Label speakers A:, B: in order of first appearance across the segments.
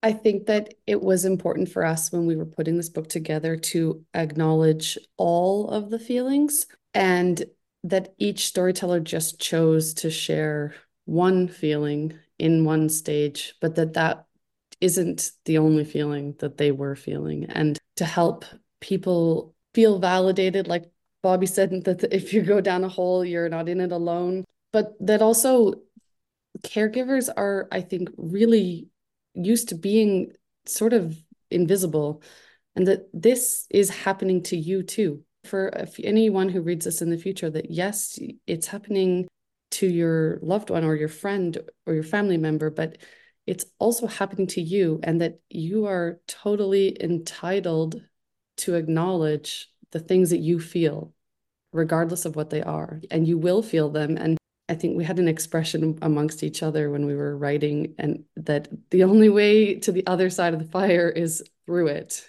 A: I think that it was important for us when we were putting this book together to acknowledge all of the feelings, and that each storyteller just chose to share one feeling in one stage, but that isn't the only feeling that they were feeling. And to help people feel validated, like Bobby said, that if you go down a hole, you're not in it alone. But that also caregivers are, I think, really used to being sort of invisible, and that this is happening to you too. For anyone who reads this in the future, that yes, it's happening to your loved one or your friend or your family member, but it's also happening to you, and that you are totally entitled to acknowledge the things that you feel, regardless of what they are, and you will feel them. And I think we had an expression amongst each other when we were writing, and that the only way to the other side of the fire is through it.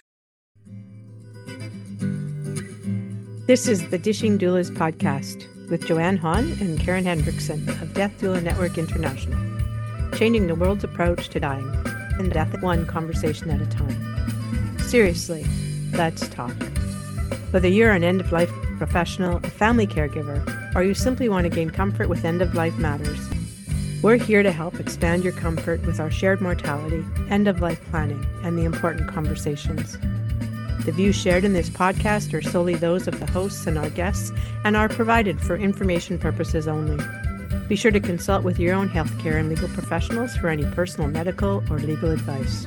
B: This is the Dishing Doulas podcast with Joanne Hahn and Karen Hendrickson of Death Doula Network International, changing the world's approach to dying and death one conversation at a time. Seriously, let's talk. Whether you're an end-of-life professional, a family caregiver, or you simply want to gain comfort with end-of-life matters, we're here to help expand your comfort with our shared mortality, end-of-life planning, and the important conversations. The views shared in this podcast are solely those of the hosts and our guests and are provided for information purposes only. Be sure to consult with your own healthcare and legal professionals for any personal, medical, or legal advice.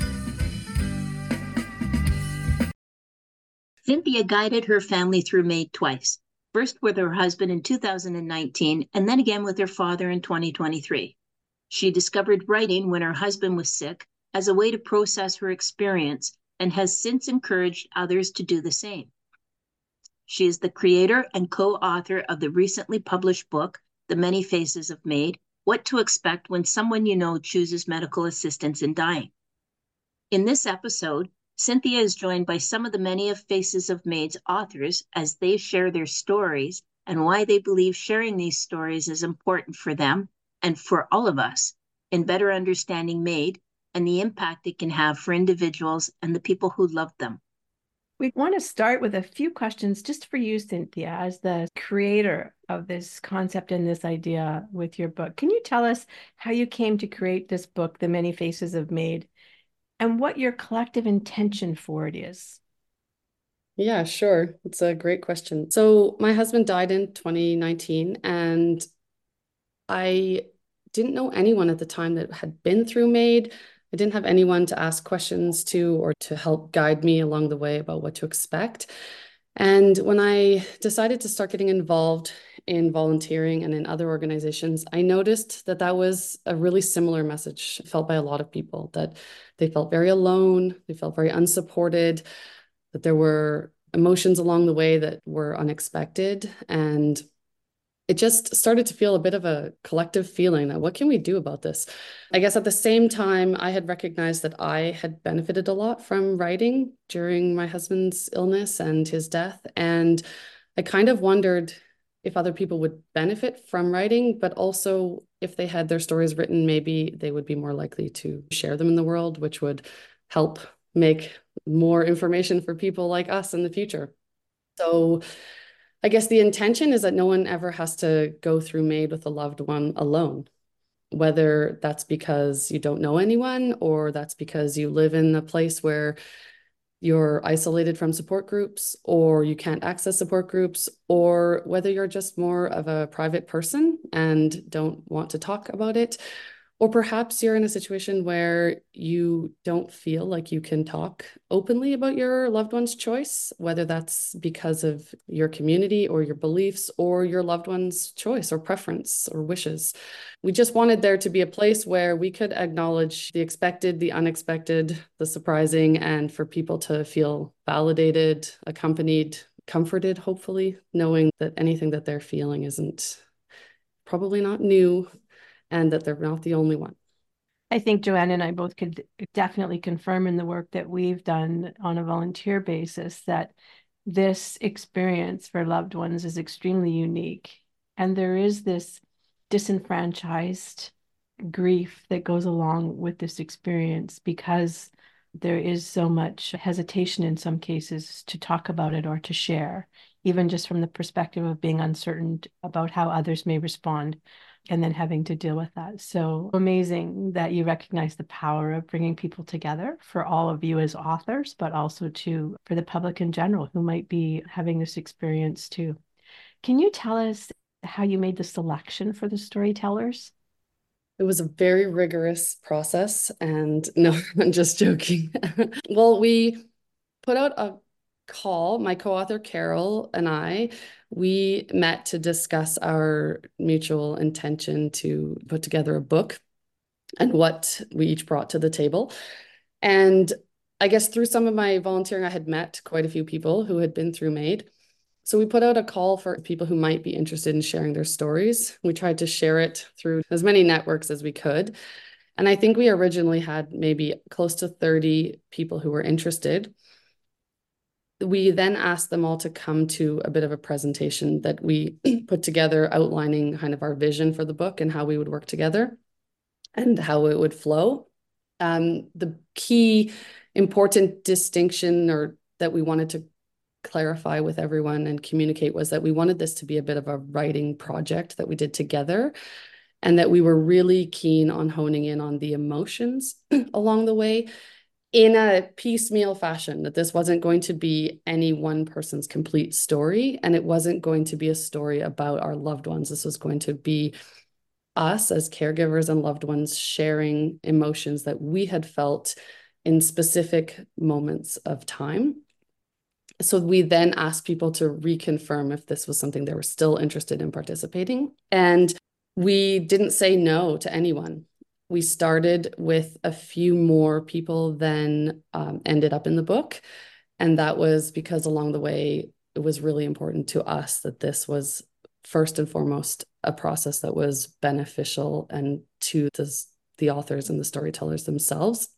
C: Cynthia guided her family through MAID twice, first with her husband in 2019 and then again with her father in 2023. She discovered writing when her husband was sick as a way to process her experience and has since encouraged others to do the same. She is the creator and co-author of the recently published book, The Many Faces of MAID: What to Expect When Someone You Know Chooses Medical Assistance in Dying. In this episode, Cynthia is joined by some of the Many Faces of MAID's authors as they share their stories and why they believe sharing these stories is important for them and for all of us in better understanding MAID and the impact it can have for individuals and the people who love them.
B: We want to start with a few questions just for you, Cynthia, as the creator of this concept and this idea with your book. Can you tell us how you came to create this book, The Many Faces of MAID, and what your collective intention for it is?
A: Yeah, sure. It's a great question. So my husband died in 2019, and I didn't know anyone at the time that had been through MAID. I didn't have anyone to ask questions to or to help guide me along the way about what to expect. And when I decided to start getting involved in volunteering and in other organizations, I noticed that that was a really similar message felt by a lot of people, that they felt very alone, they felt very unsupported, that there were emotions along the way that were unexpected. And it just started to feel a bit of a collective feeling that what can we do about this? I guess at the same time, I had recognized that I had benefited a lot from writing during my husband's illness and his death. And I kind of wondered if other people would benefit from writing, but also if they had their stories written, maybe they would be more likely to share them in the world, which would help make more information for people like us in the future. So I guess the intention is that no one ever has to go through MAID with a loved one alone, whether that's because you don't know anyone or that's because you live in a place where you're isolated from support groups or you can't access support groups, or whether you're just more of a private person and don't want to talk about it. Or perhaps you're in a situation where you don't feel like you can talk openly about your loved one's choice, whether that's because of your community or your beliefs or your loved one's choice or preference or wishes. We just wanted there to be a place where we could acknowledge the expected, the unexpected, the surprising, and for people to feel validated, accompanied, comforted, hopefully, knowing that anything that they're feeling isn't probably not new, and that they're not the only one.
B: I think Joanne and I both could definitely confirm in the work that we've done on a volunteer basis that this experience for loved ones is extremely unique. And there is this disenfranchised grief that goes along with this experience, because there is so much hesitation in some cases to talk about it or to share, even just from the perspective of being uncertain about how others may respond and then having to deal with that. So amazing that you recognize the power of bringing people together for all of you as authors, but also for the public in general who might be having this experience too. Can you tell us how you made the selection for the storytellers?
A: It was a very rigorous process, and no, I'm just joking. Well, we put out a call, my co-author Carol and we met to discuss our mutual intention to put together a book and what we each brought to the table. And I guess through some of my volunteering, I had met quite a few people who had been through MAID. So we put out a call for people who might be interested in sharing their stories. We tried to share it through as many networks as we could. And I think we originally had maybe close to 30 people who were interested. We then asked them all to come to a bit of a presentation that we put together outlining kind of our vision for the book and how we would work together and how it would flow. The key important distinction or that we wanted to clarify with everyone and communicate was that we wanted this to be a bit of a writing project that we did together, and that we were really keen on honing in on the emotions along the way in a piecemeal fashion, that this wasn't going to be any one person's complete story, and it wasn't going to be a story about our loved ones. This was going to be us as caregivers and loved ones sharing emotions that we had felt in specific moments of time. So we then asked people to reconfirm if this was something they were still interested in participating. And we didn't say no to anyone. We started with a few more people than ended up in the book. And that was because along the way, it was really important to us that this was first and foremost a process that was beneficial and to the authors and the storytellers themselves.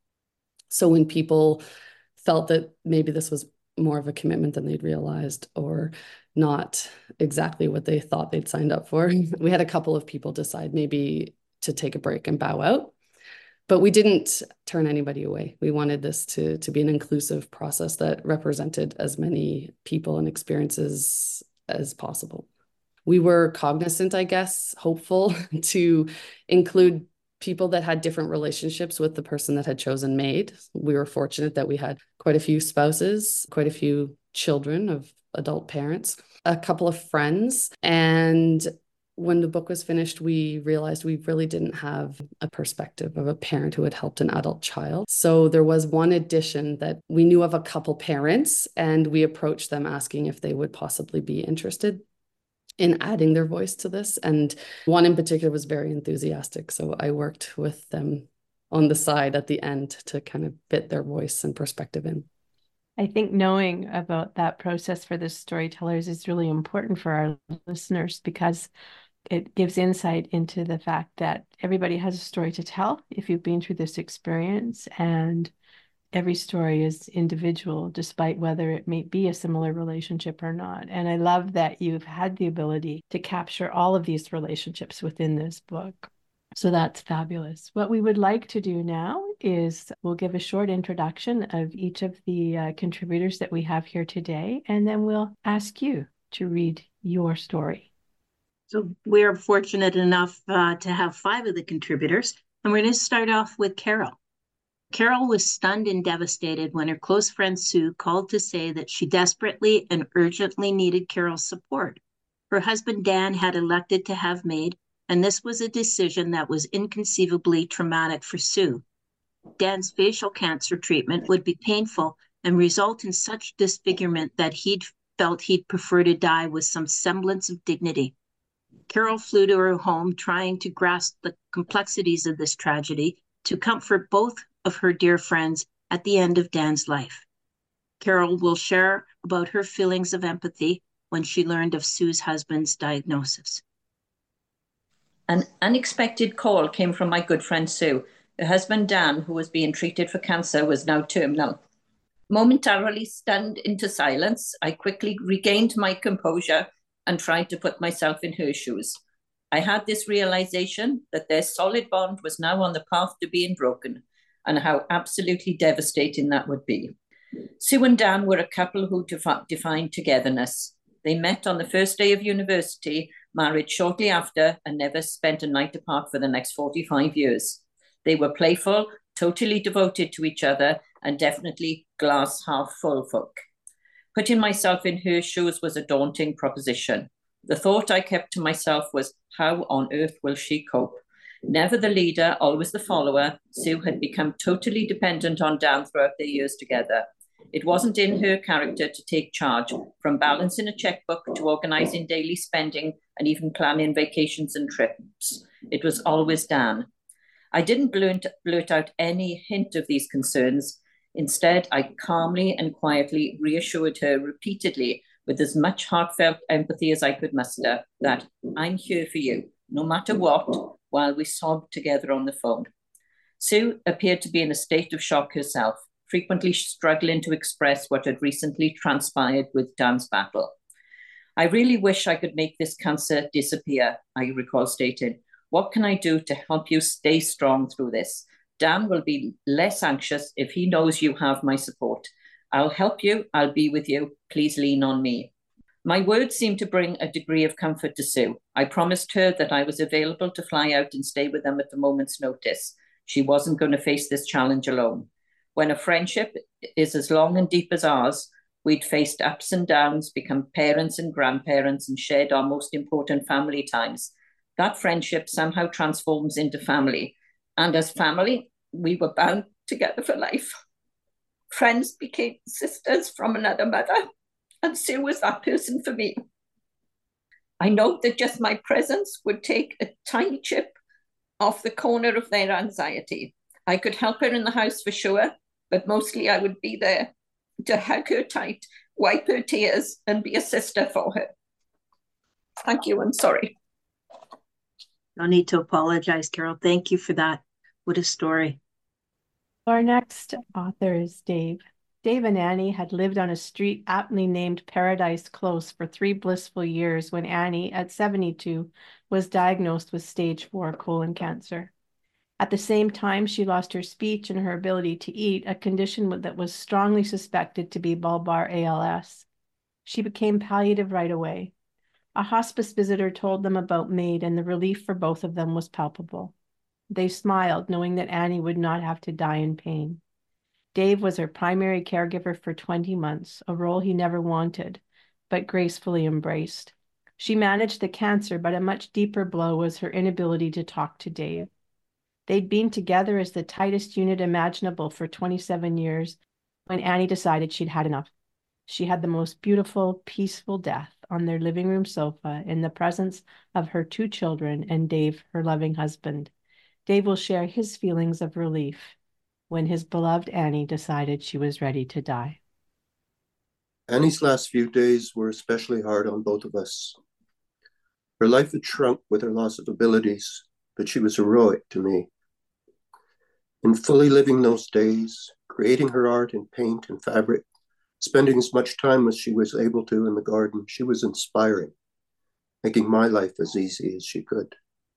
A: So when people felt that maybe this was more of a commitment than they'd realized or not exactly what they thought they'd signed up for, we had a couple of people decide maybe to take a break and bow out. But we didn't turn anybody away. We wanted this to be an inclusive process that represented as many people and experiences as possible. We were cognizant, I guess, hopeful to include people that had different relationships with the person that had chosen MAID. We were fortunate that we had quite a few spouses, quite a few children of adult parents, a couple of friends. And when the book was finished, we realized we really didn't have a perspective of a parent who had helped an adult child. So there was one addition that we knew of a couple parents, and we approached them asking if they would possibly be interested in adding their voice to this. And one in particular was very enthusiastic. So I worked with them on the side at the end to kind of fit their voice and perspective in.
B: I think knowing about that process for the storytellers is really important for our listeners, because it gives insight into the fact that everybody has a story to tell if you've been through this experience, and every story is individual, despite whether it may be a similar relationship or not. And I love that you've had the ability to capture all of these relationships within this book. So that's fabulous. What we would like to do now is we'll give a short introduction of each of the contributors that we have here today, and then we'll ask you to read your story.
C: So we're fortunate enough to have 5 of the contributors, and we're going to start off with Carol. Carol was stunned and devastated when her close friend Sue called to say that she desperately and urgently needed Carol's support. Her husband Dan had elected to have MAID, and this was a decision that was inconceivably traumatic for Sue. Dan's facial cancer treatment would be painful and result in such disfigurement that he'd felt he'd prefer to die with some semblance of dignity. Carol flew to her home, trying to grasp the complexities of this tragedy to comfort both of her dear friends at the end of Dan's life. Carol will share about her feelings of empathy when she learned of Sue's husband's diagnosis.
D: An unexpected call came from my good friend Sue. Her husband Dan, who was being treated for cancer, was now terminal. Momentarily stunned into silence, I quickly regained my composure and tried to put myself in her shoes. I had this realization that their solid bond was now on the path to being broken, and how absolutely devastating that would be. Sue and Dan were a couple who defined togetherness. They met on the first day of university, married shortly after, and never spent a night apart for the next 45 years. They were playful, totally devoted to each other, and definitely glass half full folk. Putting myself in her shoes was a daunting proposition. The thought I kept to myself was, how on earth will she cope? Never the leader, always the follower, Sue had become totally dependent on Dan throughout their years together. It wasn't in her character to take charge, from balancing a checkbook to organising daily spending and even planning vacations and trips. It was always Dan. I didn't blurt out any hint of these concerns. Instead, I calmly and quietly reassured her repeatedly, with as much heartfelt empathy as I could muster, that I'm here for you, no matter what, while we sobbed together on the phone. Sue appeared to be in a state of shock herself, frequently struggling to express what had recently transpired with Dan's battle. I really wish I could make this cancer disappear, I recall stating. What can I do to help you stay strong through this? Dan will be less anxious if he knows you have my support. I'll help you. I'll be with you. Please lean on me. My words seemed to bring a degree of comfort to Sue. I promised her that I was available to fly out and stay with them at a moment's notice. She wasn't going to face this challenge alone. When a friendship is as long and deep as ours, we'd faced ups and downs, become parents and grandparents, and shared our most important family times. That friendship somehow transforms into family. And as family, we were bound together for life. Friends became sisters from another mother, and Sue was that person for me. I know that just my presence would take a tiny chip off the corner of their anxiety. I could help her in the house for sure, but mostly I would be there to hug her tight, wipe her tears, and be a sister for her. Thank you, and sorry.
C: No need to apologize, Carol. Thank you for that. What a story.
B: Our next author is Dave. Dave and Annie had lived on a street aptly named Paradise Close for 3 blissful years when Annie, at 72, was diagnosed with stage 4 colon cancer. At the same time, she lost her speech and her ability to eat, a condition that was strongly suspected to be bulbar ALS. She became palliative right away. A hospice visitor told them about MAID, and the relief for both of them was palpable. They smiled, knowing that Annie would not have to die in pain. Dave was her primary caregiver for 20 months, a role he never wanted, but gracefully embraced. She managed the cancer, but a much deeper blow was her inability to talk to Dave. They'd been together as the tightest unit imaginable for 27 years when Annie decided she'd had enough. She had the most beautiful, peaceful death on their living room sofa in the presence of her 2 children and Dave, her loving husband. Dave will share his feelings of relief when his beloved Annie decided she was ready to die.
E: Annie's last few days were especially hard on both of us. Her life had shrunk with her loss of abilities, but she was heroic to me. In fully living those days, creating her art in paint and fabric, spending as much time as she was able to in the garden, she was inspiring, making my life as easy as she could.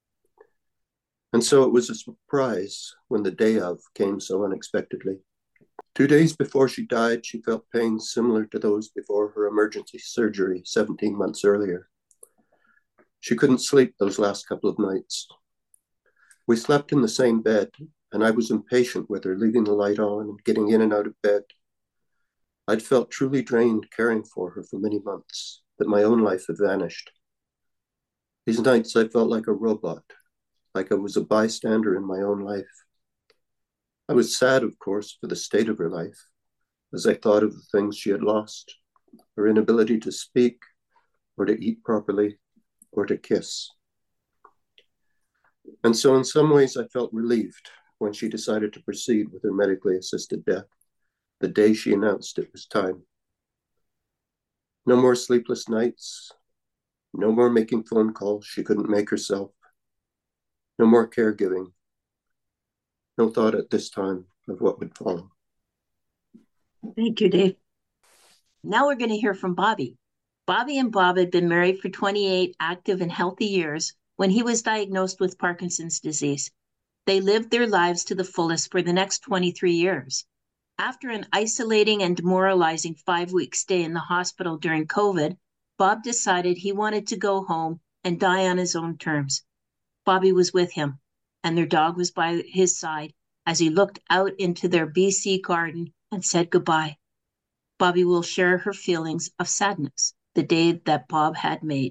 E: And so it was a surprise when the day of came so unexpectedly. 2 days before she died, she felt pains similar to those before her emergency surgery 17 months earlier. She couldn't sleep those last couple of nights. We slept in the same bed, and I was impatient with her leaving the light on and getting in and out of bed. I'd felt truly drained caring for her for many months, that my own life had vanished. These nights I felt like a robot, like I was a bystander in my own life. I was sad, of course, for the state of her life, as I thought of the things she had lost, her inability to speak, or to eat properly, or to kiss. And so in some ways I felt relieved when she decided to proceed with her medically assisted death, the day she announced it was time. No more sleepless nights, no more making phone calls she couldn't make herself, no more caregiving, no thought at this time of what would follow.
C: Thank you, Dave. Now we're going to hear from Bobby. Bobby and Bob had been married for 28 active and healthy years when he was diagnosed with Parkinson's disease. They lived their lives to the fullest for the next 23 years. After an isolating and demoralizing 5-week stay in the hospital during COVID, Bob decided he wanted to go home and die on his own terms. Bobby was with him, and their dog was by his side as he looked out into their BC garden and said goodbye. Bobby will share her feelings of sadness the day that Bob had made.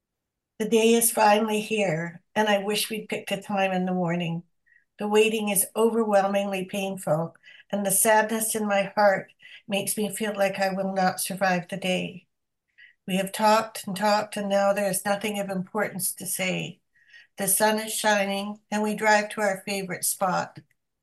F: The day is finally here, and I wish we'd picked a time in the morning. The waiting is overwhelmingly painful, and the sadness in my heart makes me feel like I will not survive the day. We have talked, and now there is nothing of importance to say. The sun is shining, and we drive to our favorite spot.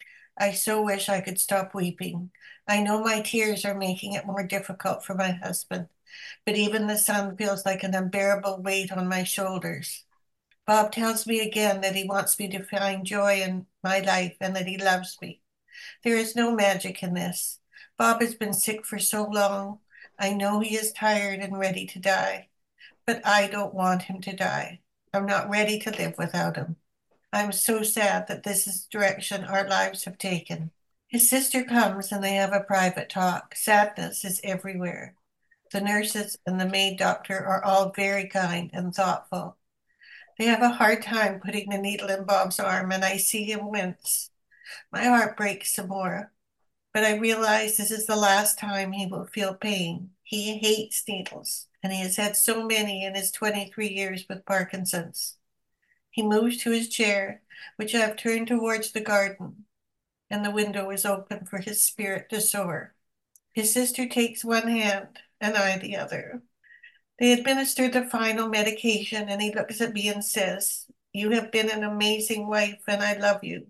F: I so wish I could stop weeping. I know my tears are making it more difficult for my husband, but even the sun feels like an unbearable weight on my shoulders. Bob tells me again that he wants me to find joy in my life and that he loves me. There is no magic in this. Bob has been sick for so long. I know he is tired and ready to die, but I don't want him to die. I'm not ready to live without him. I'm so sad that this is the direction our lives have taken. His sister comes and they have a private talk. Sadness is everywhere. The nurses and the maid doctor are all very kind and thoughtful. They have a hard time putting the needle in Bob's arm, and I see him wince. My heart breaks some more, but I realize this is the last time he will feel pain. He hates needles, and he has had so many in his 23 years with Parkinson's. He moves to his chair, which I have turned towards the garden, and the window is open for his spirit to soar. His sister takes one hand, and I the other. They administer the final medication, and he looks at me and says, "You have been an amazing wife, and I love you."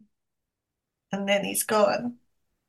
F: And then he's gone.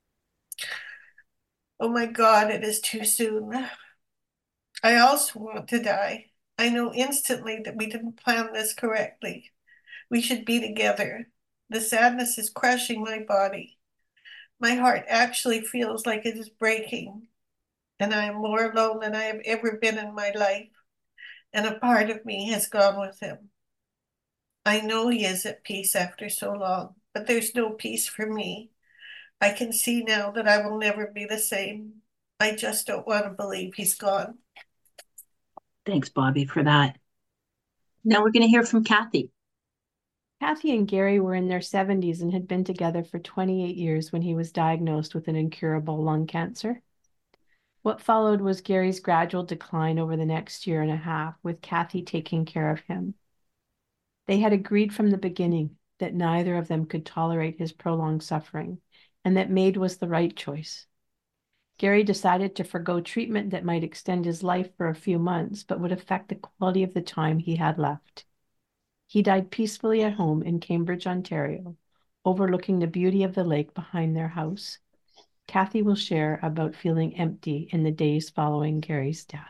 F: Oh my God, it is too soon. I also want to die. I know instantly that we didn't plan this correctly. We should be together. The sadness is crushing my body. My heart actually feels like it is breaking, and I am more alone than I have ever been in my life. And a part of me has gone with him. I know he is at peace after so long, but there's no peace for me. I can see now that I will never be the same. I just don't want to believe he's gone.
C: Thanks, Bobby, for that. Now we're going to hear from Kathy.
B: Kathy and Gary were in their 70s and had been together for 28 years when he was diagnosed with an incurable lung cancer. What followed was Gary's gradual decline over the next year and a half, with Kathy taking care of him. They had agreed from the beginning that neither of them could tolerate his prolonged suffering, and that MAID was the right choice. Gary decided to forgo treatment that might extend his life for a few months, but would affect the quality of the time he had left. He died peacefully at home in Cambridge, Ontario, overlooking the beauty of the lake behind their house. Kathy will share about feeling empty in the days following Gary's death.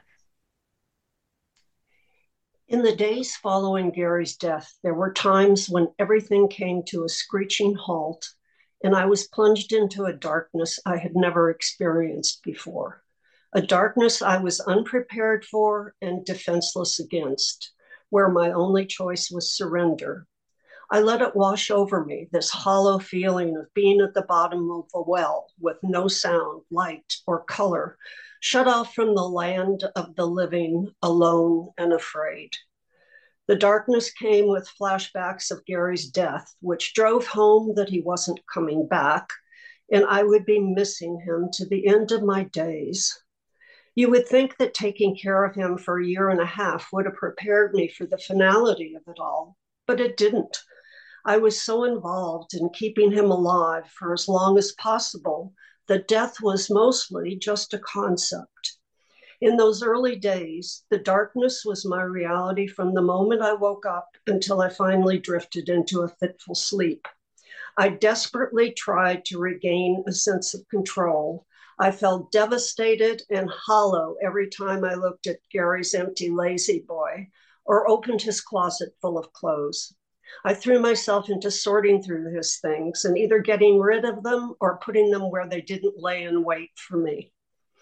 G: In the days following Gary's death, there were times when everything came to a screeching halt, and I was plunged into a darkness I had never experienced before, a darkness I was unprepared for and defenseless against, where my only choice was surrender. I let it wash over me, this hollow feeling of being at the bottom of a well with no sound, light, or color, shut off from the land of the living, alone and afraid. The darkness came with flashbacks of Gary's death, which drove home that he wasn't coming back, and I would be missing him to the end of my days. You would think that taking care of him for a year and a half would have prepared me for the finality of it all, but it didn't. I was so involved in keeping him alive for as long as possible that death was mostly just a concept. In those early days, the darkness was my reality from the moment I woke up until I finally drifted into a fitful sleep. I desperately tried to regain a sense of control. I felt devastated and hollow every time I looked at Gary's empty lazy boy or opened his closet full of clothes. I threw myself into sorting through his things and either getting rid of them or putting them where they didn't lay in wait for me.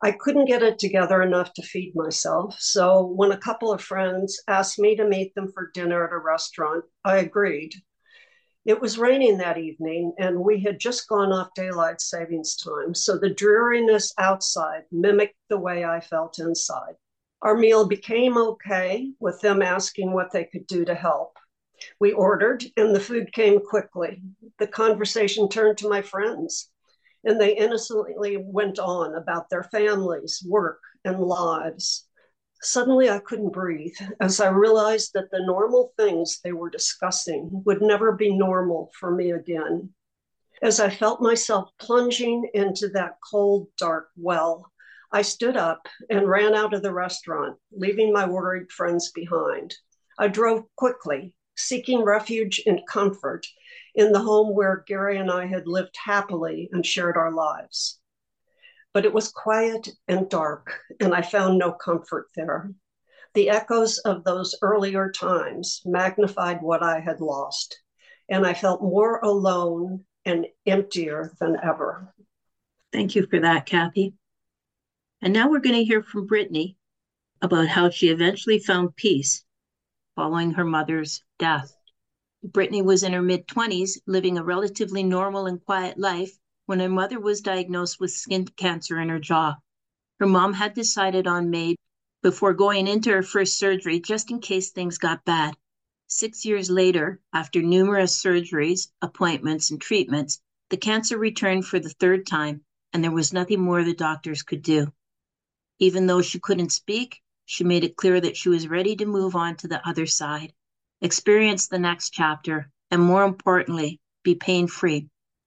G: I couldn't get it together enough to feed myself. So when a couple of friends asked me to meet them for dinner at a restaurant, I agreed. It was raining that evening, and we had just gone off daylight savings time, so the dreariness outside mimicked the way I felt inside. Our meal became okay, with them asking what they could do to help. We ordered, and the food came quickly. The conversation turned to my friends, and they innocently went on about their families, work, and lives. Suddenly, I couldn't breathe as I realized that the normal things they were discussing would never be normal for me again. As I felt myself plunging into that cold, dark well, I stood up and ran out of the restaurant, leaving my worried friends behind. I drove quickly, seeking refuge and comfort in the home where Gary and I had lived happily and shared our lives. But it was quiet and dark, and I found no comfort there. The echoes of those earlier times magnified what I had lost, and I felt more alone and emptier than ever.
C: Thank you for that, Kathy. And now we're going to hear from Brittany about how she eventually found peace following her mother's death. Brittany was in her mid-20s, living a relatively normal and quiet life when her mother was diagnosed with skin cancer in her jaw. Her mom had decided on May before going into her first surgery, just in case things got bad. 6 years later, after numerous surgeries, appointments, and treatments, the cancer returned for the third time, and there was nothing more the doctors could do. Even though she couldn't speak, she made it clear that she was ready to move on to the other side, experience the next chapter, and more importantly, be pain-free.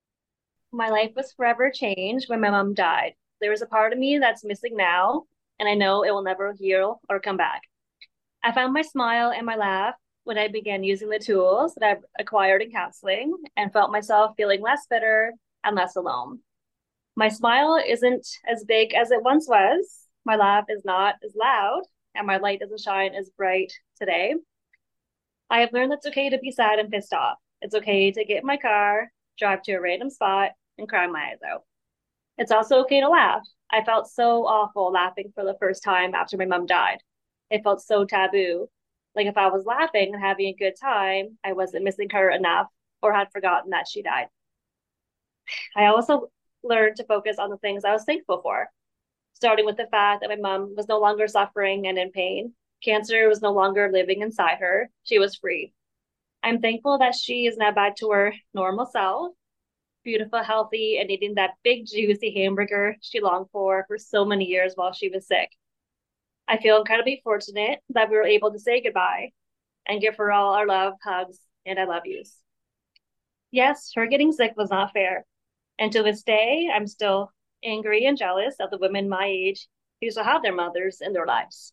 H: My life was forever changed when my mom died. There is a part of me that's missing now, and I know it will never heal or come back. I found my smile and my laugh when I began using the tools that I've acquired in counseling and felt myself feeling less bitter and less alone. My smile isn't as big as it once was. My laugh is not as loud, and my light doesn't shine as bright today. I have learned that it's okay to be sad and pissed off. It's okay to get in my car, drive to a random spot, and cry my eyes out. It's also okay to laugh. I felt so awful laughing for the first time after my mom died. It felt so taboo. Like if I was laughing and having a good time, I wasn't missing her enough or had forgotten that she died. I also learned to focus on the things I was thankful for, starting with the fact that my mom was no longer suffering and in pain. Cancer was no longer living inside her. She was free. I'm thankful that she is now back to her normal self, beautiful, healthy, and eating that big, juicy hamburger she longed for so many years while she was sick. I feel incredibly fortunate that we were able to say goodbye and give her all our love, hugs, and I love yous. Yes, her getting sick was not fair. And to this day, I'm still angry and jealous of the women my age who still have their mothers in their lives.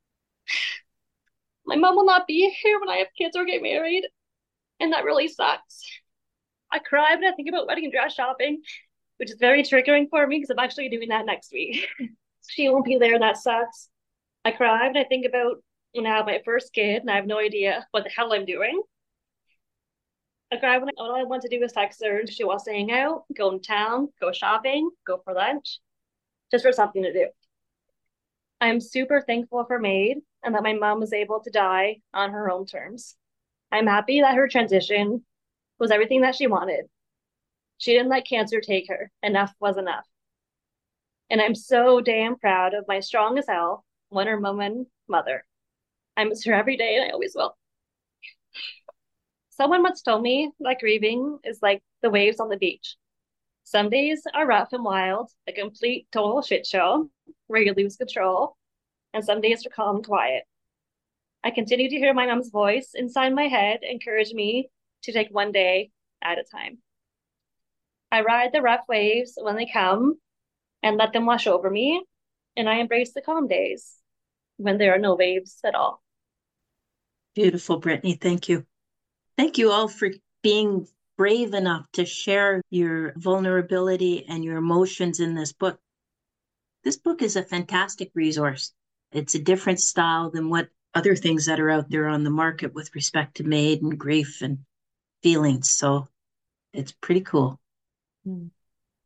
H: My mom will not be here when I have kids or get married, and that really sucks. I cry when I think about wedding dress shopping, which is very triggering for me because I'm actually doing that next week. She won't be there, and that sucks. I cry when I think about when I have my first kid and I have no idea what the hell I'm doing. I cry when all I want to do is text her and she wants to hang out, go in town, go shopping, go for lunch, just for something to do. I'm super thankful for Maid and that my mom was able to die on her own terms. I'm happy that her transition was everything that she wanted. She didn't let cancer take her. Enough was enough. And I'm so damn proud of my strong as hell Wonder Woman mother. I miss her every day and I always will. Someone once told me that grieving is like the waves on the beach. Some days are rough and wild, a complete total shit show where you lose control, and some days are calm and quiet. I continue to hear my mom's voice inside my head encourage me to take one day at a time. I ride the rough waves when they come and let them wash over me, and I embrace the calm days when there are no waves at all.
C: Beautiful, Brittany. Thank you. Thank you all for being brave enough to share your vulnerability and your emotions in this book. This book is a fantastic resource. It's a different style than what other things that are out there on the market with respect to Maid and grief and feelings. So it's pretty cool.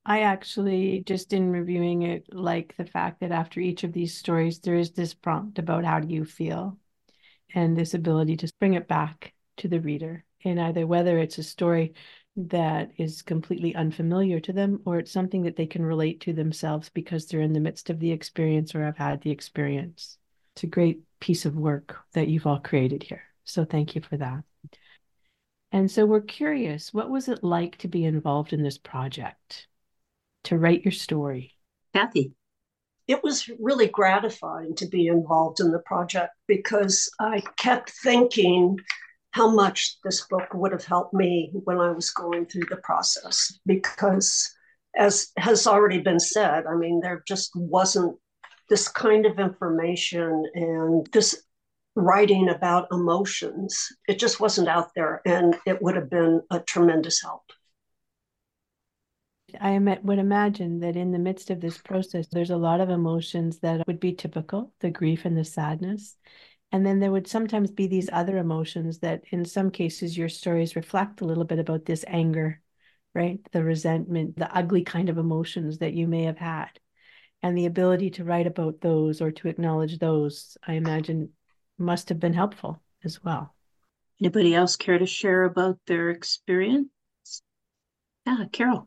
B: I actually, just in reviewing it, like the fact that after each of these stories, there is this prompt about how do you feel, and this ability to bring it back to the reader in either whether it's a story that is completely unfamiliar to them or it's something that they can relate to themselves because they're in the midst of the experience or have had the experience. It's a great piece of work that you've all created here. So thank you for that. And so we're curious, what was it like to be involved in this project, to write your story?
C: Kathy.
G: It was really gratifying to be involved in the project because I kept thinking how much this book would have helped me when I was going through the process. Because, as has already been said, I mean, there just wasn't this kind of information and this writing about emotions. It just wasn't out there, and it would have been a tremendous help.
B: I would imagine that in the midst of this process, there's a lot of emotions that would be typical, the grief and the sadness. And then there would sometimes be these other emotions that in some cases your stories reflect a little bit about this anger, right? The resentment, the ugly kind of emotions that you may have had. And the ability to write about those or to acknowledge those, I imagine, must have been helpful as well.
C: Anybody else care to share about their experience? Yeah, Carol.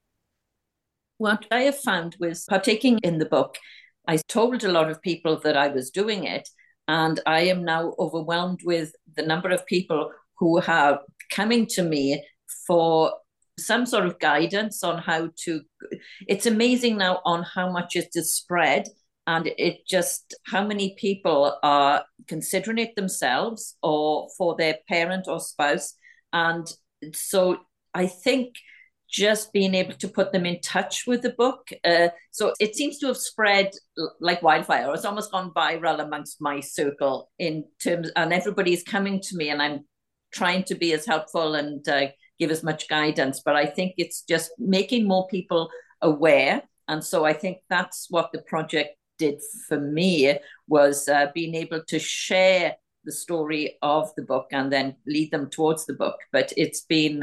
D: What I have found was partaking in the book, I told a lot of people that I was doing it, and I am now overwhelmed with the number of people who are coming to me for some sort of guidance on how to. It's amazing now on how much it is spread, and it just how many people are considering it themselves or for their parent or spouse. And so I think just being able to put them in touch with the book. So it seems to have spread like wildfire. It's almost gone viral amongst my circle in terms, and everybody's coming to me, and I'm trying to be as helpful and give as much guidance. But I think it's just making more people aware. And so I think that's what the project did for me, was being able to share the story of the book and then lead them towards the book. But it's been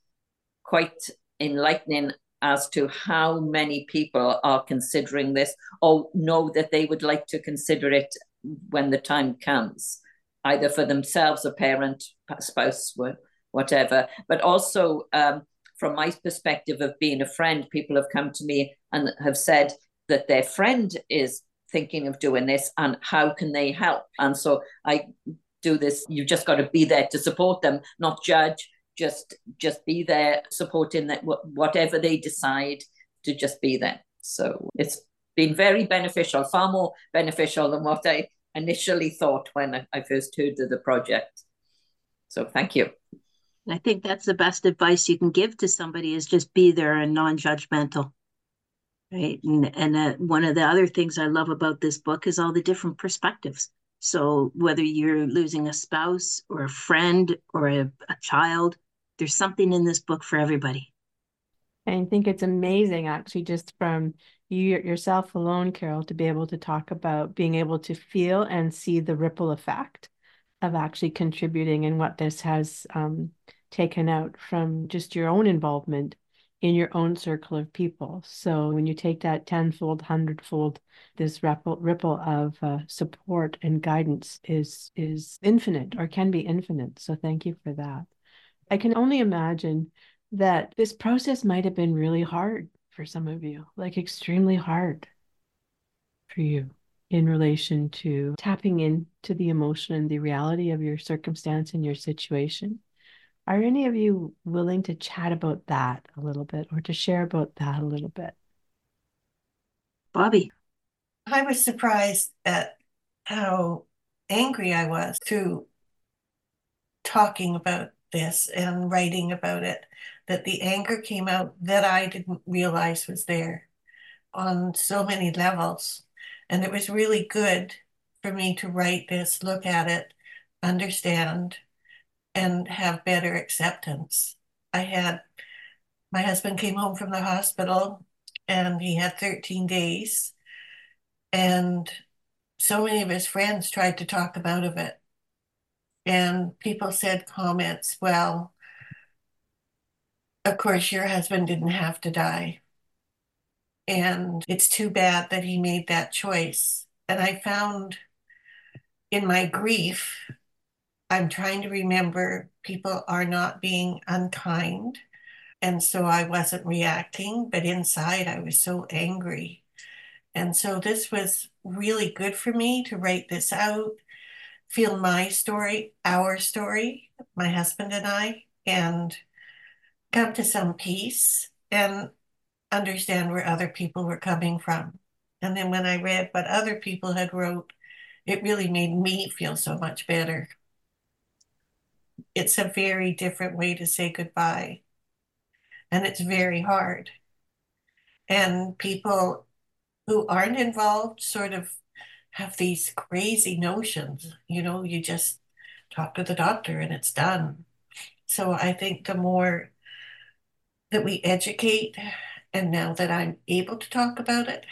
D: quite enlightening as to how many people are considering this or know that they would like to consider it when the time comes, either for themselves, a parent, spouse, whatever. But also from my perspective of being a friend, people have come to me and have said that their friend is thinking of doing this and how can they help. And so I do this, you've just got to be there to support them, not judge, just be there supporting that whatever they decide, to just be there. So it's been very beneficial, far more beneficial than what I initially thought when I first heard of the project. So thank you.
C: I think that's the best advice you can give to somebody, is just be there and non-judgmental. Right. And one of the other things I love about this book is all the different perspectives. So whether you're losing a spouse or a friend or a child, there's something in this book for everybody.
B: I think it's amazing, actually, just from you yourself alone, Carol, to be able to talk about being able to feel and see the ripple effect of actually contributing and what this has taken out from just your own involvement in your own circle of people. So when you take that tenfold, hundredfold, this ripple of support and guidance is infinite, or can be infinite. So thank you for that. I can only imagine that this process might have been really hard for some of you, like extremely hard for you in relation to tapping into the emotion and the reality of your circumstance and your situation. Are any of you willing to chat about that a little bit, or to share about that a little bit?
C: Bobby.
F: I was surprised at how angry I was to talking about this and writing about it, that the anger came out that I didn't realize was there on so many levels. And it was really good for me to write this, look at it, understand, and have better acceptance. My husband came home from the hospital and he had 13 days. And so many of his friends tried to talk him out of it. And people said comments, well, of course, your husband didn't have to die. And it's too bad that he made that choice. And I found in my grief, I'm trying to remember people are not being unkind. And so I wasn't reacting, but inside I was so angry. And so this was really good for me to write this out, feel my story, our story, my husband and I, and come to some peace and understand where other people were coming from. And then when I read what other people had wrote, it really made me feel so much better. It's a very different way to say goodbye, and it's very hard. And people who aren't involved sort of have these crazy notions, you just talk to the doctor and it's done. So I think the more that we educate, and now that I'm able to talk about it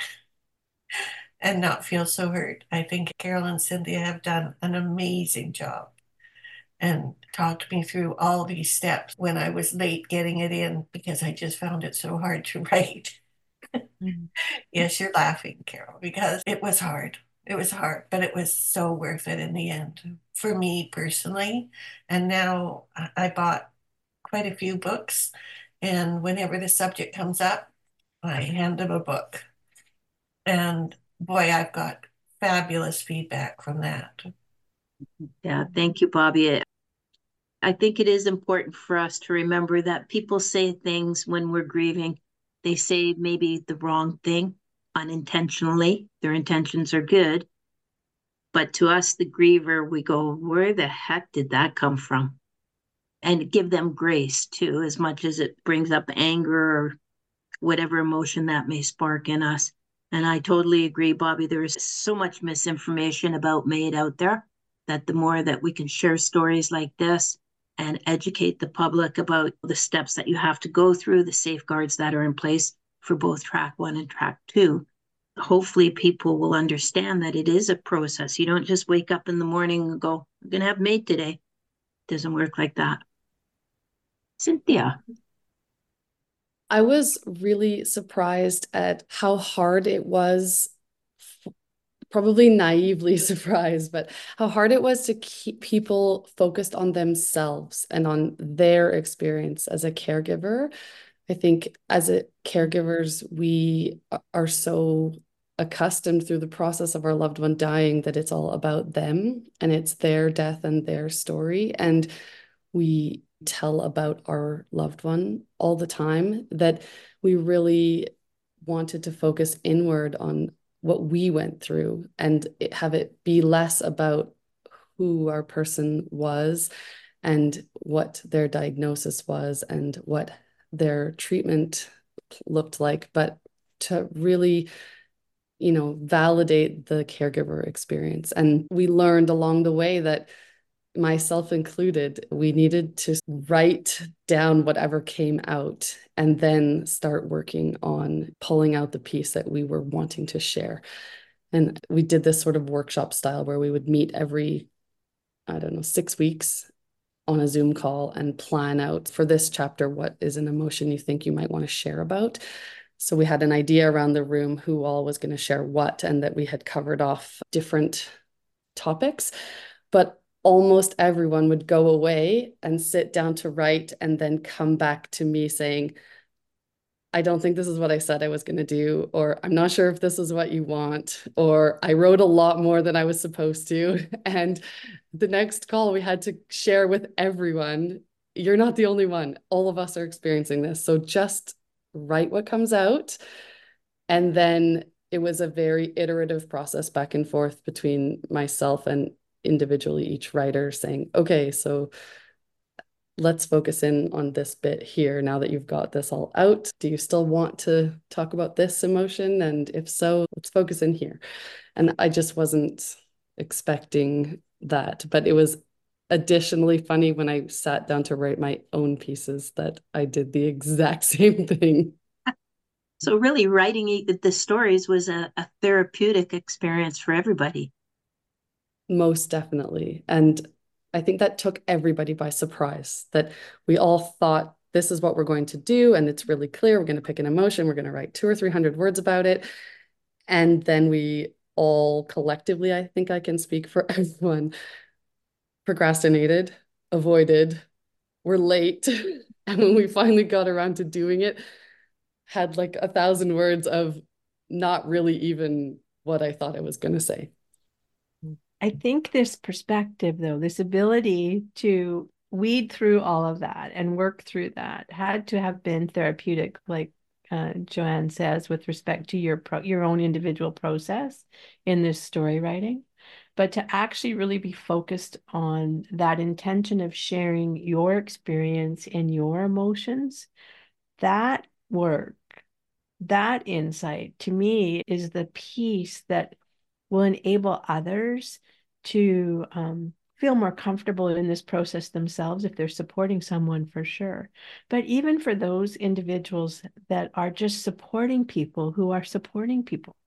F: and not feel so hurt, I think Carol and Cynthia have done an amazing job and talked me through all these steps when I was late getting it in because I just found it so hard to write. Mm-hmm. Yes, you're laughing, Carol, because it was hard. It was hard, but it was so worth it in the end for me personally. And now I bought quite a few books, and whenever the subject comes up, I hand them a book. And boy, I've got fabulous feedback from that.
C: Yeah, thank you, Bobby. I think it is important for us to remember that people say things when we're grieving. They say maybe the wrong thing unintentionally. Their intentions are good. But to us, the griever, we go, where the heck did that come from? And give them grace too, as much as it brings up anger or whatever emotion that may spark in us. And I totally agree, Bobby. There is so much misinformation about MAID out there that the more that we can share stories like this and educate the public about the steps that you have to go through, the safeguards that are in place for both track 1 and track 2, hopefully people will understand that it is a process. You don't just wake up in the morning and go, I'm going to have MAID today. It doesn't work like that. Cynthia.
A: I was really surprised at how hard it was, probably naively surprised, but how hard it was to keep people focused on themselves and on their experience as a caregiver. I think as caregivers, we are so accustomed through the process of our loved one dying that it's all about them and it's their death and their story. And we tell about our loved one all the time that we really wanted to focus inward on what we went through and have it be less about who our person was and what their diagnosis was and what their treatment looked like, but to really, validate the caregiver experience. And we learned along the way that, myself included, we needed to write down whatever came out and then start working on pulling out the piece that we were wanting to share. And we did this sort of workshop style where we would meet every, 6 weeks on a Zoom call and plan out for this chapter, what is an emotion you think you might want to share about. So we had an idea around the room who all was going to share what, and that we had covered off different topics, but almost everyone would go away and sit down to write and then come back to me saying, I don't think this is what I said I was going to do, or I'm not sure if this is what you want, or I wrote a lot more than I was supposed to. And the next call we had to share with everyone, you're not the only one. All of us are experiencing this. So just write what comes out. And then it was a very iterative process back and forth between myself and individually each writer saying, okay, so let's focus in on this bit here now that you've got this all out. Do you still want to talk about this emotion? And if so, let's focus in here. And I just wasn't expecting that, but it was additionally funny when I sat down to write my own pieces that I did the exact same thing.
C: So really writing the stories was a therapeutic experience for everybody.
A: Most definitely. And I think that took everybody by surprise, that we all thought this is what we're going to do. And it's really clear. We're going to pick an emotion. We're going to write 200 or 300 words about it. And then we all collectively, I think I can speak for everyone, procrastinated, avoided, were late. And when we finally got around to doing it, had like 1,000 words of not really even what I thought I was going to say.
B: I think this perspective, though, this ability to weed through all of that and work through that had to have been therapeutic, like Joanne says, with respect to your own individual process in this story writing. But to actually really be focused on that intention of sharing your experience and your emotions, that work, that insight to me is the piece that will enable others to feel more comfortable in this process themselves if they're supporting someone, for sure. But even for those individuals that are just supporting people who are supporting people,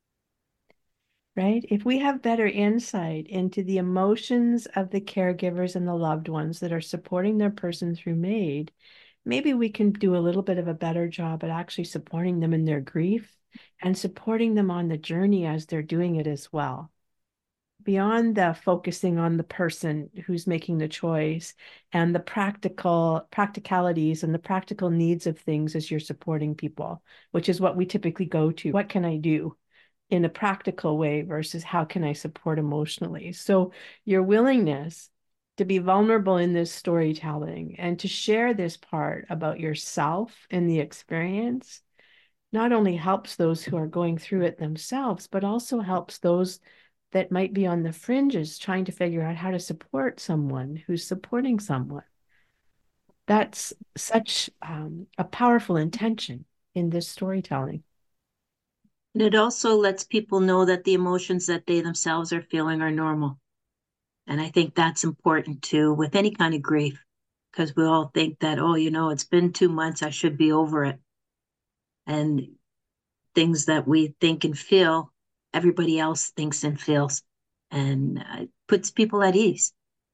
B: right? If we have better insight into the emotions of the caregivers and the loved ones that are supporting their person through MAID, maybe we can do a little bit of a better job at actually supporting them in their grief and supporting them on the journey as they're doing it as well. Beyond the focusing on the person who's making the choice and the practicalities and the practical needs of things as you're supporting people, which is what we typically go to. What can I do in a practical way versus how can I support emotionally? So your willingness to be vulnerable in this storytelling and to share this part about yourself and the experience not only helps those who are going through it themselves, but also helps those that might be on the fringes trying to figure out how to support someone who's supporting someone. That's such a powerful intention in this storytelling.
C: And it also lets people know that the emotions that they themselves are feeling are normal. And I think that's important too with any kind of grief, because we all think that, oh, it's been 2 months, I should be over it. And things that we think and feel, everybody else thinks and feels, and it puts people at ease.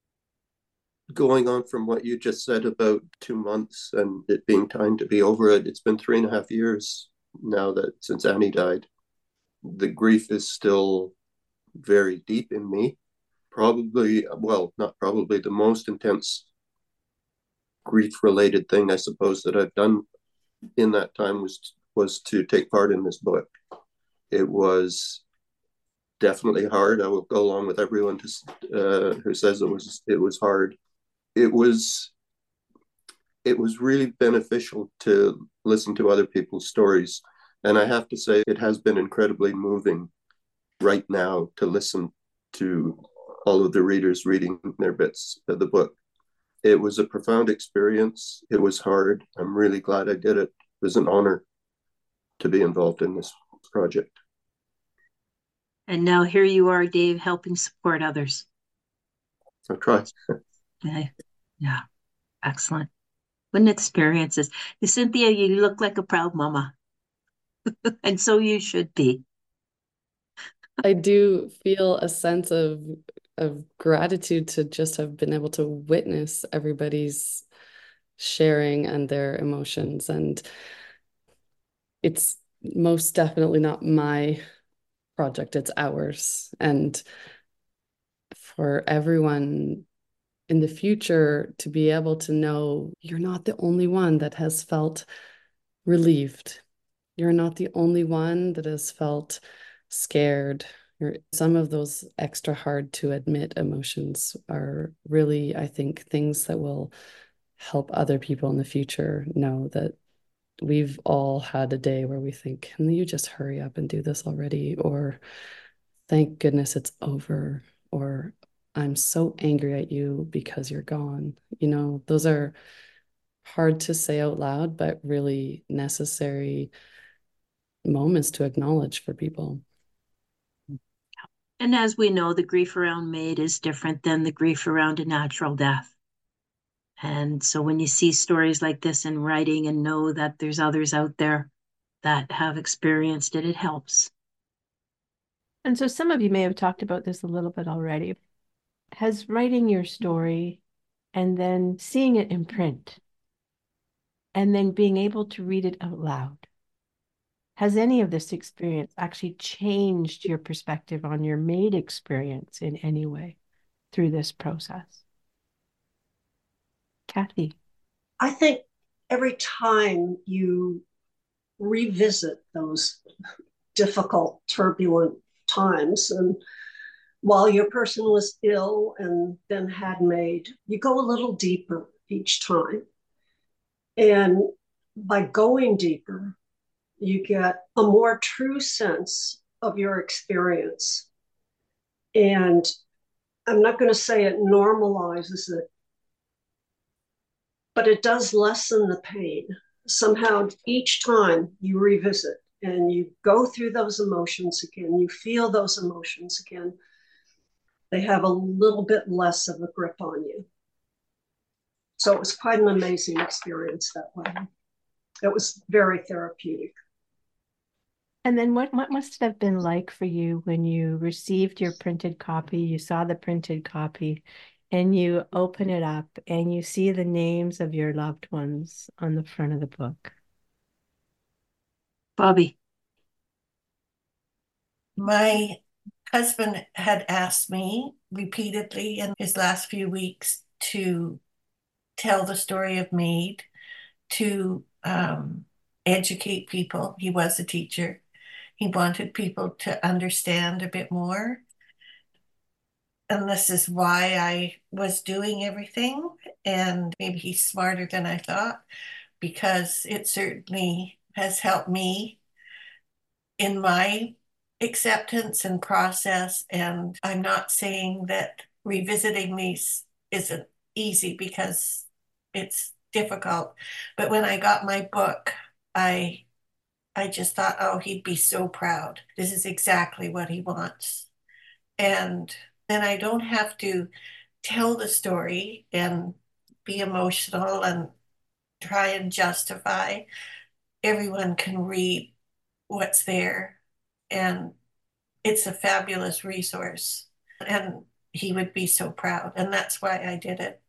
E: Going on from what you just said about 2 months and it being time to be over it, it's been 3.5 years now that since Annie died. The grief is still very deep in me. Probably, well, not probably, the most intense grief-related thing I suppose that I've done in that time was to take part in this book. It was definitely hard. I will go along with everyone who says it was hard. It was really beneficial to listen to other people's stories, and I have to say it has been incredibly moving right now to listen to all of the readers reading their bits of the book. It was a profound experience. It was hard. I'm really glad I did it. It was an honor to be involved in this project.
C: And now here you are, Dave, helping support others.
E: I'll try.
C: Yeah, excellent. What an experience. Cynthia, you look like a proud mama. And so you should be.
A: I do feel a sense of gratitude to just have been able to witness everybody's sharing and their emotions. And it's most definitely not my project, it's ours. And for everyone in the future to be able to know you're not the only one that has felt relieved. You're not the only one that has felt scared. Some of those extra hard to admit emotions are really, I think, things that will help other people in the future know that we've all had a day where we think, can you just hurry up and do this already? Or thank goodness it's over. Or I'm so angry at you because you're gone. Those are hard to say out loud, but really necessary moments to acknowledge for people.
C: And as we know, the grief around MAID is different than the grief around a natural death. And so when you see stories like this in writing and know that there's others out there that have experienced it, it helps.
B: And so some of you may have talked about this a little bit already. Has writing your story and then seeing it in print and then being able to read it out loud. Has any of this experience actually changed your perspective on your MAID experience in any way through this process? Kathy?
G: I think every time you revisit those difficult, turbulent times, and while your person was ill and then had MAID, you go a little deeper each time. And by going deeper, you get a more true sense of your experience. And I'm not going to say it normalizes it, but it does lessen the pain. Somehow, each time you revisit and you go through those emotions again, you feel those emotions again, they have a little bit less of a grip on you. So it was quite an amazing experience that way. It was very therapeutic.
B: And then what must it have been like for you when you received your printed copy, you saw the printed copy, and you open it up and you see the names of your loved ones on the front of the book?
C: Bobby.
F: My husband had asked me repeatedly in his last few weeks to tell the story of MAID, to educate people. He was a teacher. He wanted people to understand a bit more. And this is why I was doing everything. And maybe he's smarter than I thought, because it certainly has helped me in my acceptance and process. And I'm not saying that revisiting these isn't easy, because it's difficult. But when I got my book, I just thought, oh, he'd be so proud. This is exactly what he wants. And then I don't have to tell the story and be emotional and try and justify. Everyone can read what's there, and it's a fabulous resource. And he would be so proud. And that's why I did it.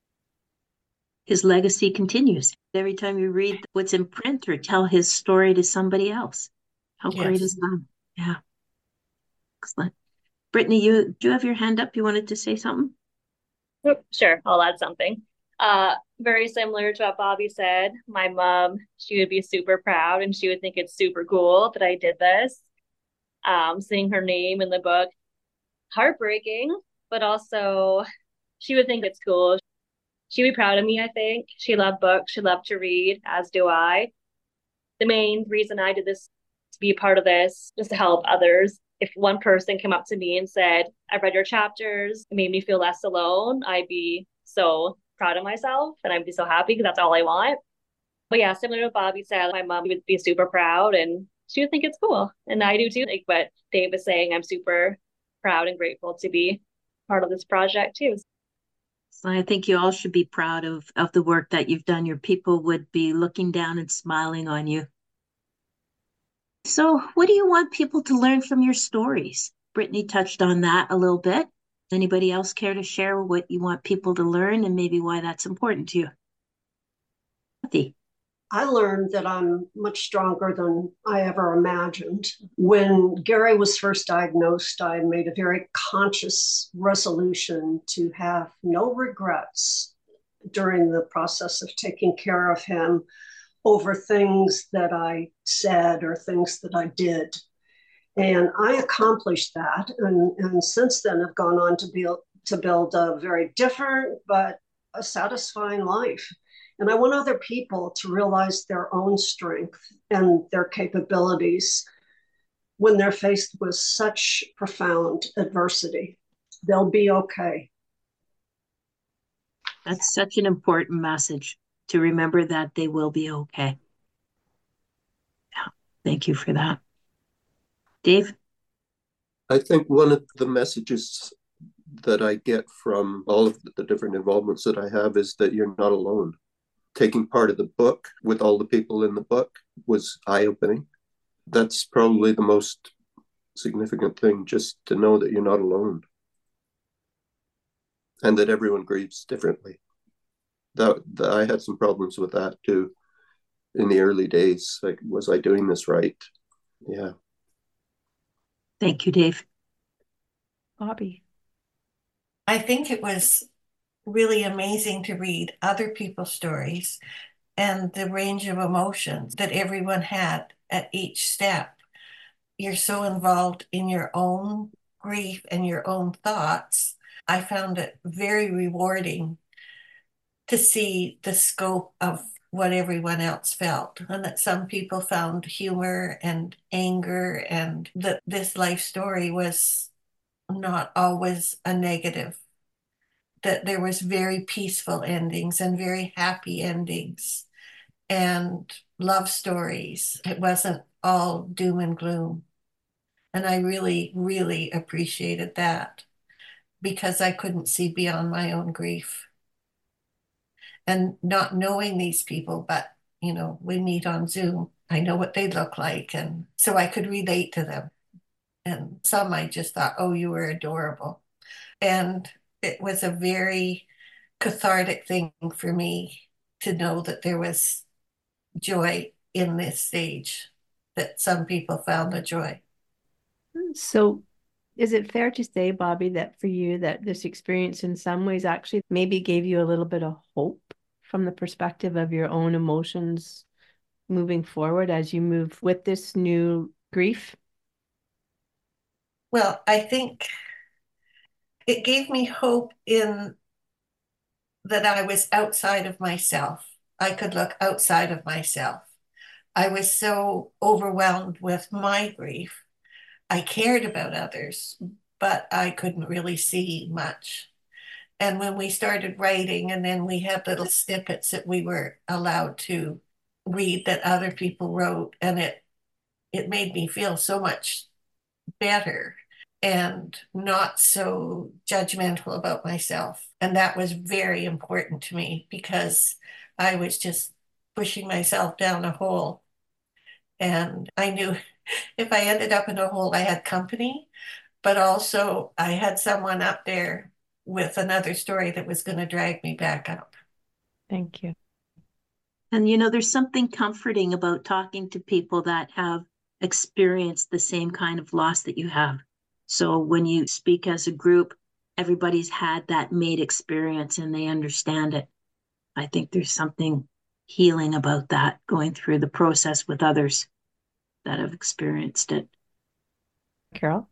C: His legacy continues. Every time you read what's in print or tell his story to somebody else. How great is that? Yeah. Excellent. Brittany, do you have your hand up? You wanted to say something?
H: Sure, I'll add something. Very similar to what Bobby said. My mom, she would be super proud and she would think it's super cool that I did this. Seeing her name in the book, heartbreaking, but also she would think it's cool. She'd be proud of me, I think. She loved books. She loved to read, as do I. The main reason I did this, to be a part of this, was to help others. If one person came up to me and said, I've read your chapters, it made me feel less alone, I'd be so proud of myself and I'd be so happy, because that's all I want. But yeah, similar to what Bobby said, my mom would be super proud and she would think it's cool. And I do too. Like what Dave was saying, I'm super proud and grateful to be part of this project too.
C: So I think you all should be proud of the work that you've done. Your people would be looking down and smiling on you. So what do you want people to learn from your stories? Brittany touched on that a little bit. Anybody else care to share what you want people to learn and maybe why that's important to you? Kathy.
G: I learned that I'm much stronger than I ever imagined. When Gary was first diagnosed, I made a very conscious resolution to have no regrets during the process of taking care of him over things that I said or things that I did. And I accomplished that. And since then, I've gone on to build a very different but a satisfying life. And I want other people to realize their own strength and their capabilities when they're faced with such profound adversity. They'll be okay.
C: That's such an important message, to remember that they will be okay. Yeah, thank you for that. Dave?
E: I think one of the messages that I get from all of the different involvements that I have is that you're not alone. Taking part of the book with all the people in the book was eye-opening. That's probably the most significant thing, just to know that you're not alone and that everyone grieves differently. I had some problems with that too. in the early days. Like, was I doing this right? Yeah.
C: Thank you, Dave.
B: Bobby.
F: I think it was really amazing to read other people's stories and the range of emotions that everyone had at each step. You're so involved in your own grief and your own thoughts. I found it very rewarding to see the scope of what everyone else felt, and that some people found humor and anger, and that this life story was not always a negative, that there was very peaceful endings and very happy endings and love stories. It wasn't all doom and gloom. And I really, really appreciated that because I couldn't see beyond my own grief. And not knowing these people, but we meet on Zoom. I know what they look like. And so I could relate to them. And some I just thought, oh, you were adorable. And it was a very cathartic thing for me to know that there was joy in this stage, that some people found the joy.
B: So is it fair to say, Bobby, that for you, that this experience in some ways actually maybe gave you a little bit of hope from the perspective of your own emotions moving forward as you move with this new grief?
F: Well, I think it gave me hope in that I was outside of myself. I could look outside of myself. I was so overwhelmed with my grief. I cared about others, but I couldn't really see much. And when we started writing, and then we had little snippets that we were allowed to read that other people wrote, and it made me feel so much better and not so judgmental about myself. And that was very important to me because I was just pushing myself down a hole. And I knew if I ended up in a hole, I had company, but also I had someone up there with another story that was going to drag me back up.
B: Thank you.
C: And there's something comforting about talking to people that have experienced the same kind of loss that you have. So when you speak as a group, everybody's had that made experience and they understand it. I think there's something healing about that, going through the process with others that have experienced it.
B: Carol?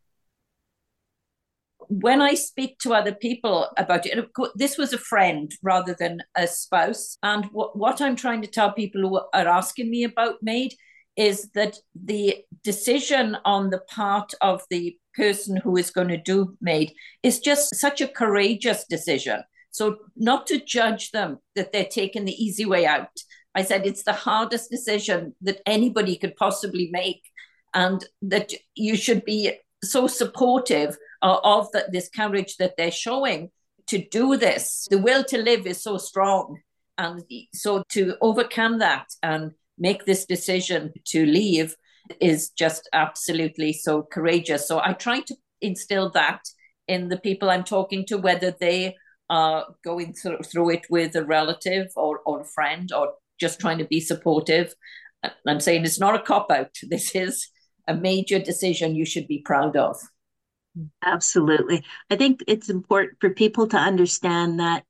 D: When I speak to other people about it, this was a friend rather than a spouse. And what I'm trying to tell people who are asking me about MAID is that the decision on the part of the person who is going to do MAID is just such a courageous decision. So not to judge them that they're taking the easy way out. I said it's the hardest decision that anybody could possibly make, and that you should be so supportive of this courage that they're showing to do this. The will to live is so strong. And so to overcome that and make this decision to leave is just absolutely so courageous. So I try to instill that in the people I'm talking to, whether they are going through it with a relative or a friend or just trying to be supportive. I'm saying it's not a cop-out. This is a major decision you should be proud of.
C: Absolutely. I think it's important for people to understand that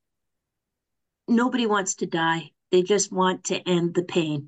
C: nobody wants to die. They just want to end the pain.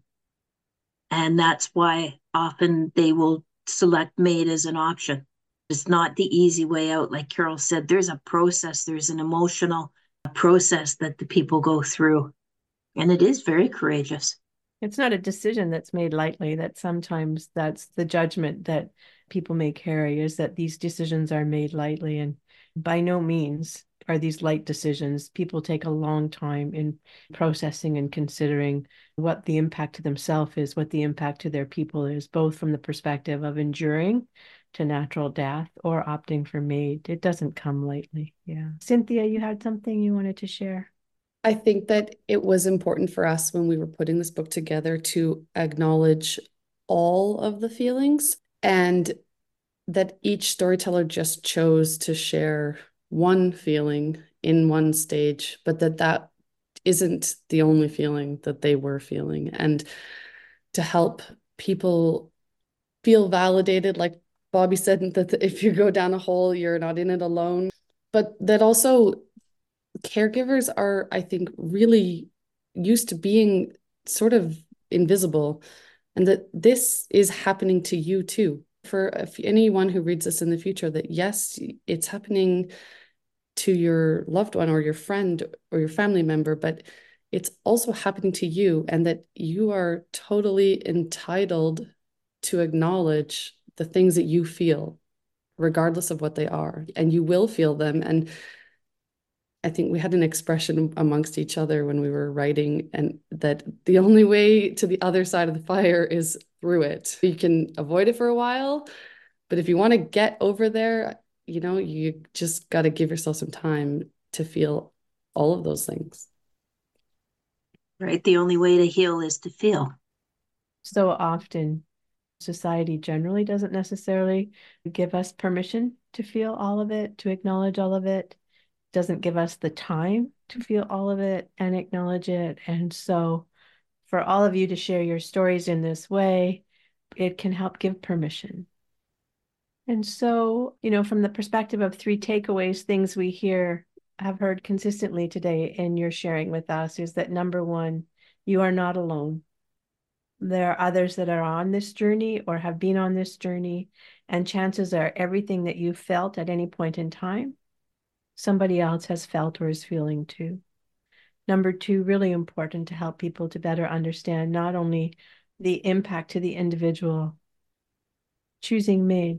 C: And that's why often they will select MAID as an option. It's not the easy way out. Like Carol said, there's a process, there's an emotional process that the people go through. And it is very courageous.
B: It's not a decision that's made lightly, that sometimes that's the judgment that people may carry, is that these decisions are made lightly. And by no means are these light decisions. People take a long time in processing and considering what the impact to themselves is, what the impact to their people is, both from the perspective of enduring to natural death or opting for MAID. It doesn't come lightly. Yeah. Cynthia, you had something you wanted to share?
A: I think that it was important for us when we were putting this book together to acknowledge all of the feelings, and that each storyteller just chose to share one feeling in one stage, but that isn't the only feeling that they were feeling. And to help people feel validated, like Bobby said, that if you go down a hole, you're not in it alone. But that also caregivers are, I think, really used to being sort of invisible, and that this is happening to you too. For anyone who reads this in the future, that yes, it's happening to your loved one or your friend or your family member, but it's also happening to you, and that you are totally entitled to acknowledge the things that you feel, regardless of what they are, and you will feel them. And I think we had an expression amongst each other when we were writing, and that the only way to the other side of the fire is through it. You can avoid it for a while, but if you want to get over there, you just got to give yourself some time to feel all of those things.
C: Right. The only way to heal is to feel.
B: So often, society generally doesn't necessarily give us permission to feel all of it, to acknowledge all of it, doesn't give us the time to feel all of it and acknowledge it. And so for all of you to share your stories in this way, it can help give permission. And so, from the perspective of 3 takeaways, things we have heard consistently today in your sharing with us is that number 1, you are not alone. There are others that are on this journey or have been on this journey, and chances are everything that you felt at any point in time, somebody else has felt or is feeling too. Number 2, really important to help people to better understand not only the impact to the individual choosing MAID,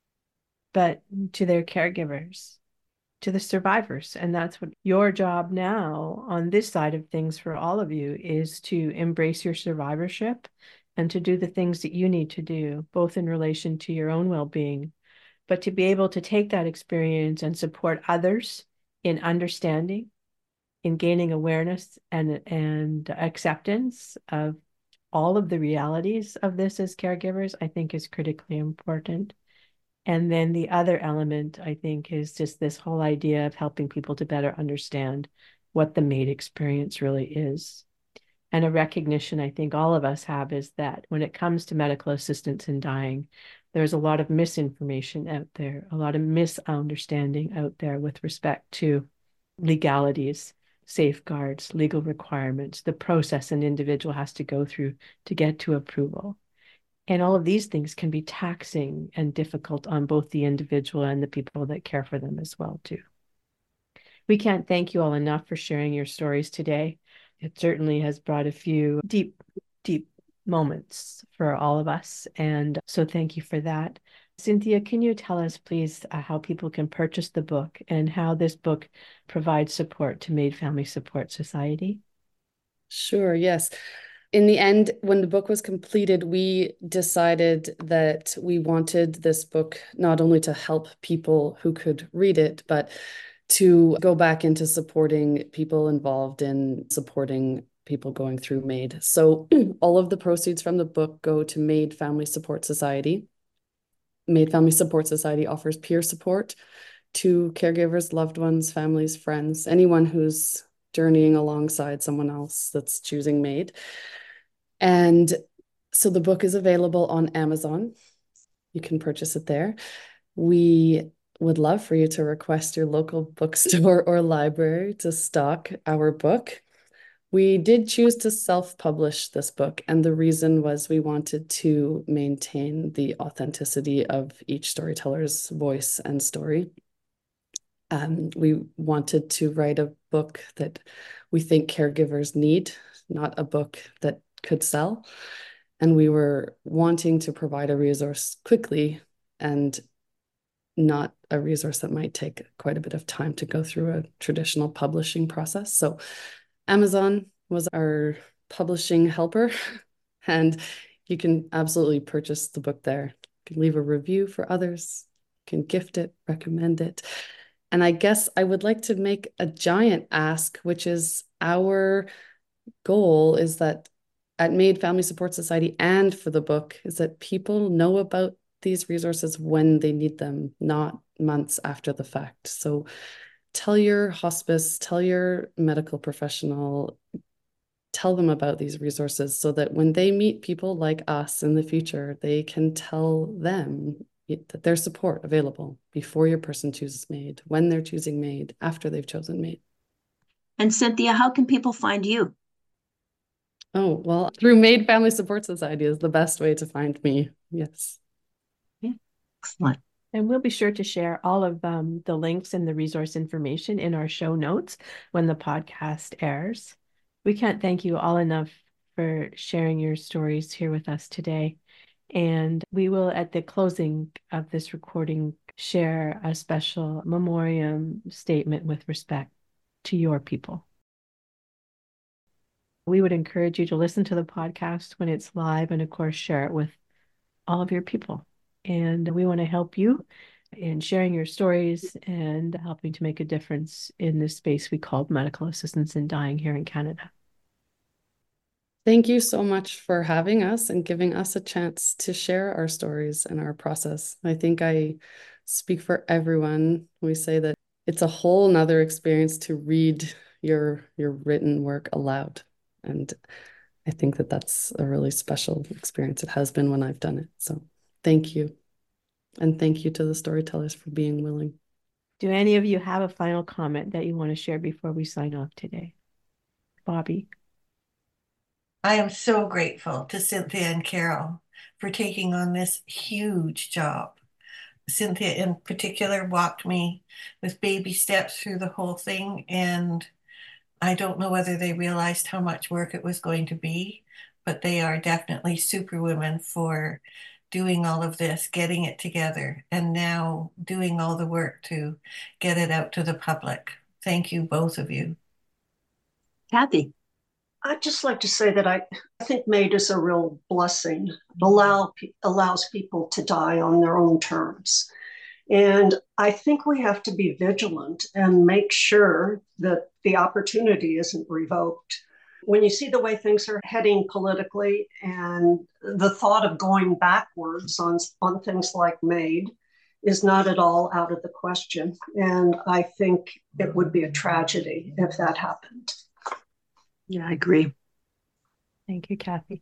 B: but to their caregivers, to the survivors. And that's what your job now on this side of things for all of you is, to embrace your survivorship and to do the things that you need to do, both in relation to your own well-being, but to be able to take that experience and support others in understanding, in gaining awareness and acceptance of all of the realities of this as caregivers, I think is critically important. And then the other element, I think, is just this whole idea of helping people to better understand what the MAID experience really is. And a recognition I think all of us have is that when it comes to medical assistance in dying, there's a lot of misinformation out there, a lot of misunderstanding out there with respect to legalities, safeguards, legal requirements, the process an individual has to go through to get to approval. And all of these things can be taxing and difficult on both the individual and the people that care for them as well, too. We can't thank you all enough for sharing your stories today. It certainly has brought a few deep, deep moments for all of us. And so thank you for that. Cynthia, can you tell us, please, how people can purchase the book and how this book provides support to MAID Family Support Society?
A: Sure, yes. In the end, when the book was completed, we decided that we wanted this book not only to help people who could read it, but to go back into supporting people involved in supporting people going through MAID. So all of the proceeds from the book go to MAID Family Support Society. MAID Family Support Society offers peer support to caregivers, loved ones, families, friends, anyone who's journeying alongside someone else that's choosing MAID. And so the book is available on Amazon. You can purchase it there. We would love for you to request your local bookstore or library to stock our book. We did choose to self-publish this book, and the reason was we wanted to maintain the authenticity of each storyteller's voice and story. We wanted to write a book that we think caregivers need, not a book that could sell. And we were wanting to provide a resource quickly and not a resource that might take quite a bit of time to go through a traditional publishing process. So Amazon was our publishing helper, and you can absolutely purchase the book there. You can leave a review for others, you can gift it, recommend it. And I guess I would like to make a giant ask, which is our goal is that at MAID Family Support Society and for the book is that people know about these resources when they need them, not months after the fact. So tell your hospice, tell your medical professional, tell them about these resources so that when they meet people like us in the future, they can tell them that there's support available before your person chooses MAID, when they're choosing MAID, after they've chosen MAID.
C: And Cynthia, how can people find you?
A: Oh, well, through MAID Family Support Society is the best way to find me. Yes.
C: Excellent.
B: And we'll be sure to share all of the links and the resource information in our show notes when the podcast airs. We can't thank you all enough for sharing your stories here with us today. And we will, at the closing of this recording, share a special memoriam statement with respect to your people. We would encourage you to listen to the podcast when it's live and, of course, share it with all of your people. And we want to help you in sharing your stories and helping to make a difference in this space we call medical assistance in dying here in Canada.
A: Thank you so much for having us and giving us a chance to share our stories and our process. I think I speak for everyone. We say that it's a whole nother experience to read your written work aloud. And I think that that's a really special experience. It has been when I've done it. So thank you. And thank you to the storytellers for being willing.
B: Do any of you have a final comment that you want to share before we sign off today? Bobby?
F: I am so grateful to Cynthia and Carol for taking on this huge job. Cynthia in particular walked me with baby steps through the whole thing, and I don't know whether they realized how much work it was going to be, but they are definitely superwomen for doing all of this, getting it together, and now doing all the work to get it out to the public. Thank you, both of you.
C: Kathy?
G: I'd just like to say that I think MAID is a real blessing. It allows people to die on their own terms. And I think we have to be vigilant and make sure that the opportunity isn't revoked. When you see the way things are heading politically and the thought of going backwards on things like MAID is not at all out of the question. And I think it would be a tragedy if that happened.
C: Yeah, I agree.
B: Thank you, Kathy.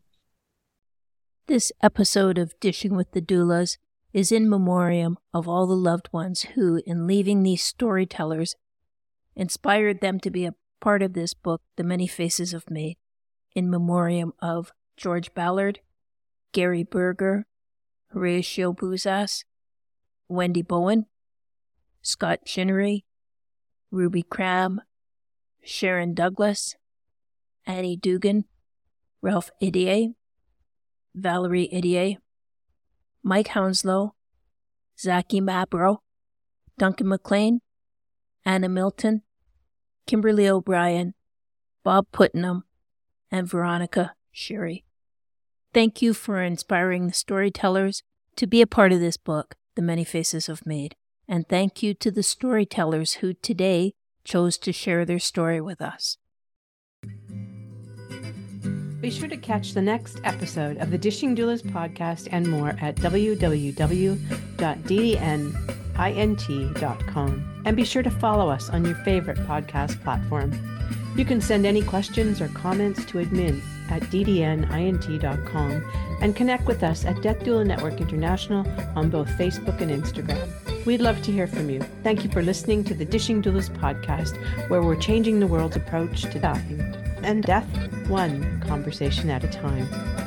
I: This episode of Dishing with the Doulas is in memoriam of all the loved ones who, in leaving these storytellers, inspired them to be a part of this book, The Many Faces of MAID, in memoriam of George Ballard, Gary Berger, Horatio Buzas, Wendy Bowen, Scott Chinnery, Ruby Cram, Sharon Douglas, Annie Dugan, Ralph Idier, Valerie Idier, Mike Hounslow, Zachy Mabro, Duncan McLean, Anna Milton, Kimberly O'Brien, Bob Putnam, and Veronica Sherry. Thank you for inspiring the storytellers to be a part of this book, The Many Faces of MAID, and thank you to the storytellers who today chose to share their story with us.
B: Be sure to catch the next episode of the Dishing Doulas podcast and more at www.ddnint.com. And be sure to follow us on your favorite podcast platform. You can send any questions or comments to admin@ddnint.com and connect with us at Death Doula Network International on both Facebook and Instagram. We'd love to hear from you. Thank you for listening to the Dishing Doulas podcast, where we're changing the world's approach to dying and death one conversation at a time.